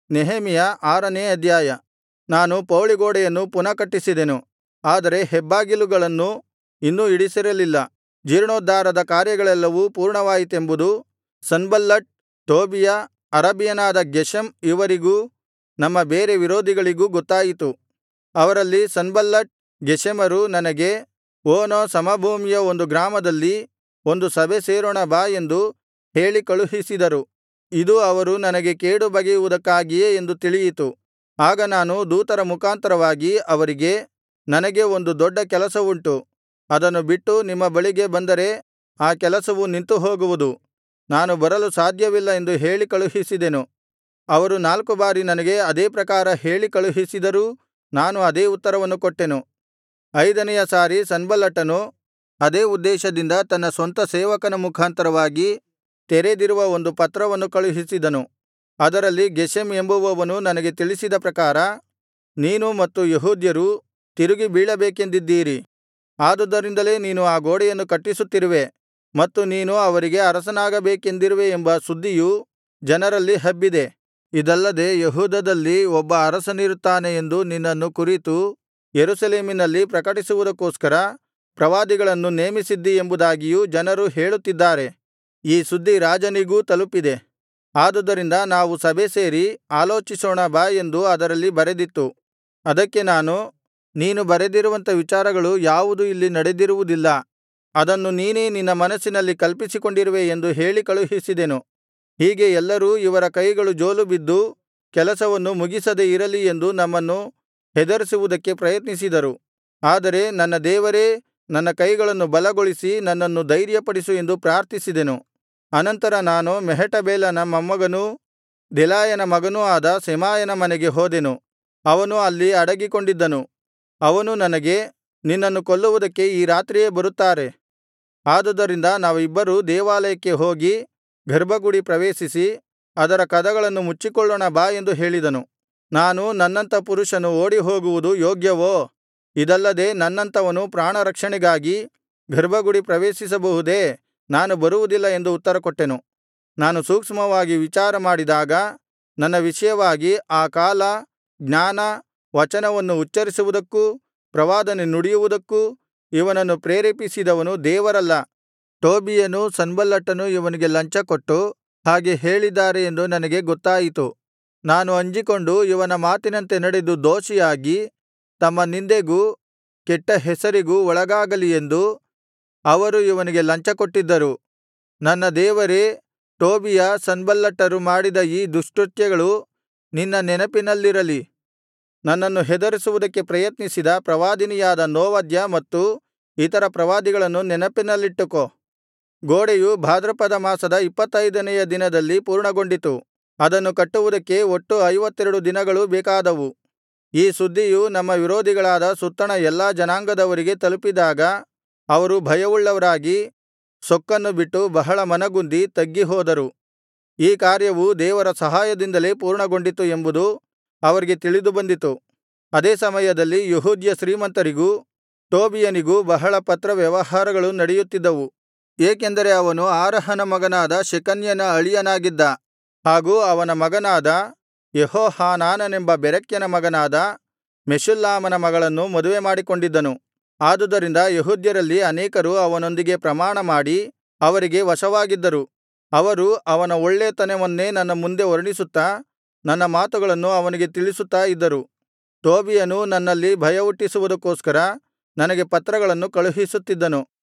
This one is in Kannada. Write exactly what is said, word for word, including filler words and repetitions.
ನೆಹೆಮೆಯ ಆರನೇ ಅಧ್ಯಾಯ. ನಾನು ಪೌಳಿಗೋಡೆಯನ್ನು ಪುನಃ ಕಟ್ಟಿಸಿದೆನು, ಆದರೆ ಹೆಬ್ಬಾಗಿಲುಗಳನ್ನು ಇನ್ನೂ ಇಡಿಸಿರಲಿಲ್ಲ. ಜೀರ್ಣೋದ್ಧಾರದ ಕಾರ್ಯಗಳೆಲ್ಲವೂ ಪೂರ್ಣವಾಯಿತೆಂಬುದು ಸನ್ಬಲ್ಲಟ್, ಟೋಬೀಯ, ಅರಬಿಯನಾದ ಗೆಷೆಮ್ ಇವರಿಗೂ ನಮ್ಮ ಬೇರೆ ವಿರೋಧಿಗಳಿಗೂ ಗೊತ್ತಾಯಿತು. ಅವರಲ್ಲಿ ಸನ್ಬಲ್ಲಟ್, ಗೆಷೆಮರು ನನಗೆ, ಓನೋ ಸಮಭೂಮಿಯ ಒಂದು ಗ್ರಾಮದಲ್ಲಿ ಒಂದು ಸಭೆ ಸೇರೋಣ ಬಾ ಎಂದು ಹೇಳಿ ಕಳುಹಿಸಿದರು. ಇದು ಅವರು ನನಗೆ ಕೇಡು ಬಗೆಯುವುದಕ್ಕಾಗಿಯೇ ಎಂದು ತಿಳಿಯಿತು. ಆಗ ನಾನು ದೂತರ ಮುಖಾಂತರವಾಗಿ ಅವರಿಗೆ, ನನಗೆ ಒಂದು ದೊಡ್ಡ ಕೆಲಸವುಂಟು, ಅದನ್ನು ಬಿಟ್ಟು ನಿಮ್ಮ ಬಳಿಗೆ ಬಂದರೆ ಆ ಕೆಲಸವು ನಿಂತು ಹೋಗುವುದು, ನಾನು ಬರಲು ಸಾಧ್ಯವಿಲ್ಲ ಎಂದು ಹೇಳಿ ಕಳುಹಿಸಿದೆನು. ಅವರು ನಾಲ್ಕು ಬಾರಿ ನನಗೆ ಅದೇ ಪ್ರಕಾರ ಹೇಳಿ ಕಳುಹಿಸಿದರೂ ನಾನು ಅದೇ ಉತ್ತರವನ್ನು ಕೊಟ್ಟೆನು. ಐದನೆಯ ಸಾರಿ ಸನ್ಬಲ್ಲಟನು ಅದೇ ಉದ್ದೇಶದಿಂದ ತನ್ನ ಸ್ವಂತ ಸೇವಕನ ಮುಖಾಂತರವಾಗಿ ತೆರೆದಿರುವ ಒಂದು ಪತ್ರವನ್ನು ಕಳುಹಿಸಿದನು. ಅದರಲ್ಲಿ ಗೆಷೆಮ್ ಎಂಬುವವನು ನನಗೆ ತಿಳಿಸಿದ ಪ್ರಕಾರ, ನೀನು ಮತ್ತು ಯೆಹೂದ್ಯರು ತಿರುಗಿ ಬೀಳಬೇಕೆಂದಿದ್ದೀರಿ, ಆದುದರಿಂದಲೇ ನೀನು ಆ ಗೋಡೆಯನ್ನು ಕಟ್ಟಿಸುತ್ತಿರುವೆ ಮತ್ತು ನೀನು ಅವರಿಗೆ ಅರಸನಾಗಬೇಕೆಂದಿರುವೆ ಎಂಬ ಸುದ್ದಿಯು ಜನರಲ್ಲಿ ಹಬ್ಬಿದೆ. ಇದಲ್ಲದೆ ಯೆಹೂದದಲ್ಲಿ ಒಬ್ಬ ಅರಸನಿರುತ್ತಾನೆ ಎಂದು ನಿನ್ನನ್ನು ಕುರಿತು ಯೆರೂಸಲೇಮಿನಲ್ಲಿ ಪ್ರಕಟಿಸುವುದಕ್ಕೋಸ್ಕರ ಪ್ರವಾದಿಗಳನ್ನು ನೇಮಿಸಿದ್ದೀ ಎಂಬುದಾಗಿಯೂ ಜನರು ಹೇಳುತ್ತಿದ್ದಾರೆ. ಈ ಸುದ್ದಿ ರಾಜನಿಗೂ ತಲುಪಿದೆ. ಆದುದರಿಂದ ನಾವು ಸಭೆ ಸೇರಿ ಆಲೋಚಿಸೋಣ ಬಾ ಎಂದು ಅದರಲ್ಲಿ ಬರೆದಿತ್ತು. ಅದಕ್ಕೆ ನಾನು, ನೀನು ಬರೆದಿರುವಂಥ ವಿಚಾರಗಳು ಯಾವುದೂ ಇಲ್ಲಿ ನಡೆದಿರುವುದಿಲ್ಲ, ಅದನ್ನು ನೀನೇ ನಿನ್ನ ಮನಸ್ಸಿನಲ್ಲಿ ಕಲ್ಪಿಸಿಕೊಂಡಿರುವೆ ಎಂದು ಹೇಳಿ ಕಳುಹಿಸಿದೆನು. ಹೀಗೆ ಎಲ್ಲರೂ ಇವರ ಕೈಗಳು ಜೋಲುಬಿದ್ದು ಕೆಲಸವನ್ನು ಮುಗಿಸದೆ ಇರಲಿ ಎಂದು ನಮ್ಮನ್ನು ಹೆದರಿಸುವುದಕ್ಕೆ ಪ್ರಯತ್ನಿಸಿದರು. ಆದರೆ ನನ್ನ ದೇವರೇ, ನನ್ನ ಕೈಗಳನ್ನು ಬಲಗೊಳಿಸಿ ನನ್ನನ್ನು ಧೈರ್ಯಪಡಿಸು ಎಂದು ಪ್ರಾರ್ಥಿಸಿದೆನು. ಅನಂತರ ನಾನು ಮೆಹೇಟಬೇಲನ ಮೊಮ್ಮಗನೂ ದೆಲಾಯನ ಮಗನೂ ಆದ ಶೆಮಾಯನ ಮನೆಗೆ ಹೋದೆನು. ಅವನು ಅಲ್ಲಿ ಅಡಗಿಕೊಂಡಿದ್ದನು. ಅವನು ನನಗೆ, ನಿನ್ನನ್ನು ಕೊಲ್ಲುವುದಕ್ಕೆ ಈ ರಾತ್ರಿಯೇ ಬರುತ್ತಾರೆ, ಆದುದರಿಂದ ನಾವಿಬ್ಬರೂ ದೇವಾಲಯಕ್ಕೆ ಹೋಗಿ ಗರ್ಭಗುಡಿ ಪ್ರವೇಶಿಸಿ ಅದರ ಕದಗಳನ್ನು ಮುಚ್ಚಿಕೊಳ್ಳೋಣ ಬಾ ಎಂದು ಹೇಳಿದನು. ನಾನು, ನನ್ನಂಥ ಪುರುಷನು ಓಡಿಹೋಗುವುದು ಯೋಗ್ಯವೋ? ಇದಲ್ಲದೆ ನನ್ನಂಥವನು ಪ್ರಾಣರಕ್ಷಣೆಗಾಗಿ ಗರ್ಭಗುಡಿ ಪ್ರವೇಶಿಸಬಹುದೇ? ನಾನು ಬರುವುದಿಲ್ಲ ಎಂದು ಉತ್ತರಕೊಟ್ಟೆನು. ನಾನು ಸೂಕ್ಷ್ಮವಾಗಿ ವಿಚಾರ ಮಾಡಿದಾಗ ನನ್ನ ವಿಷಯವಾಗಿ ಆ ಕಾಲ, ಜ್ಞಾನ, ವಚನವನ್ನು ಉಚ್ಚರಿಸುವುದಕ್ಕೂ ಪ್ರವಾದನೆ ನುಡಿಯುವುದಕ್ಕೂ ಇವನನ್ನು ಪ್ರೇರೇಪಿಸಿದವನು ದೇವರಲ್ಲ, ಟೋಬೀಯನೂ ಸನ್ಬಲ್ಲಟನೂ ಇವನಿಗೆ ಲಂಚಕೊಟ್ಟು ಹಾಗೆ ಹೇಳಿದ್ದಾರೆ ಎಂದು ನನಗೆ ಗೊತ್ತಾಯಿತು. ನಾನು ಅಂಜಿಕೊಂಡು ಇವನ ಮಾತಿನಂತೆ ನಡೆದು ದೋಷಿಯಾಗಿ ತಮ್ಮ ನಿಂದೆಗೂ ಕೆಟ್ಟ ಹೆಸರಿಗೂ ಒಳಗಾಗಲಿ ಎಂದು ಅವರು ಇವನಿಗೆ ಲಂಚಕೊಟ್ಟಿದ್ದರು. ನನ್ನ ದೇವರೇ, ಟೋಬೀಯ, ಸನ್ಬಲ್ಲಟರು ಮಾಡಿದ ಈ ದುಷ್ಕೃತ್ಯಗಳು ನಿನ್ನ ನೆನಪಿನಲ್ಲಿರಲಿ. ನನ್ನನ್ನು ಹೆದರಿಸುವುದಕ್ಕೆ ಪ್ರಯತ್ನಿಸಿದ ಪ್ರವಾದಿನಿಯಾದ ನೋವದ್ಯ ಮತ್ತು ಇತರ ಪ್ರವಾದಿಗಳನ್ನು ನೆನಪಿನಲ್ಲಿಟ್ಟುಕೋ. ಗೋಡೆಯು ಭಾದ್ರಪದ ಮಾಸದ ಇಪ್ಪತ್ತೈದನೆಯ ದಿನದಲ್ಲಿ ಪೂರ್ಣಗೊಂಡಿತು. ಅದನ್ನು ಕಟ್ಟುವುದಕ್ಕೆ ಒಟ್ಟು ಐವತ್ತೆರಡು ದಿನಗಳು ಬೇಕಾದವು. ಈ ಸುದ್ದಿಯು ನಮ್ಮ ವಿರೋಧಿಗಳಾದ ಸುತ್ತಣ ಎಲ್ಲಾ ಜನಾಂಗದವರಿಗೆ ತಲುಪಿದಾಗ ಅವರು ಭಯವುಳ್ಳವರಾಗಿ ಸೊಕ್ಕನ್ನು ಬಿಟ್ಟು ಬಹಳ ಮನಗುಂದಿ ತಗ್ಗಿಹೋದರು. ಈ ಕಾರ್ಯವು ದೇವರ ಸಹಾಯದಿಂದಲೇ ಪೂರ್ಣಗೊಂಡಿತು ಎಂಬುದು ಅವರಿಗೆ ತಿಳಿದುಬಂದಿತು. ಅದೇ ಸಮಯದಲ್ಲಿ ಯೆಹೂದ್ಯ ಶ್ರೀಮಂತರಿಗೂ ಟೋಬೀಯನಿಗೂ ಬಹಳ ಪತ್ರ ವ್ಯವಹಾರಗಳು ನಡೆಯುತ್ತಿದ್ದವು. ಏಕೆಂದರೆ ಅವನು ಆರಹನ ಮಗನಾದ ಶೆಕನ್ಯನ ಅಳಿಯನಾಗಿದ್ದ ಹಾಗೂ ಅವನ ಮಗನಾದ ಯೆಹೋಹಾನಾನನೆಂಬ ಬೆರೆಕ್ಯನ ಮಗನಾದ ಮೆಷುಲ್ಲಾಮನ ಮಗಳನ್ನು ಮದುವೆ ಮಾಡಿಕೊಂಡಿದ್ದನು. ಆದುದರಿಂದ ಯೆಹೂದ್ಯರಲ್ಲಿ ಅನೇಕರು ಅವನೊಂದಿಗೆ ಪ್ರಮಾಣಮಾಡಿ ಅವರಿಗೆ ವಶವಾಗಿದ್ದರು. ಅವರು ಅವನ ಒಳ್ಳೆತನವನ್ನೇ ನನ್ನ ಮುಂದೆ ವರ್ಣಿಸುತ್ತಾ ನನ್ನ ಮಾತುಗಳನ್ನು ಅವನಿಗೆ ತಿಳಿಸುತ್ತಾ ಇದ್ದರು. ಟೋಬೀಯನು ನನ್ನಲ್ಲಿ ಭಯಹುಟ್ಟಿಸುವುದಕ್ಕೋಸ್ಕರ ನನಗೆ ಪತ್ರಗಳನ್ನು ಕಳುಹಿಸುತ್ತಿದ್ದನು.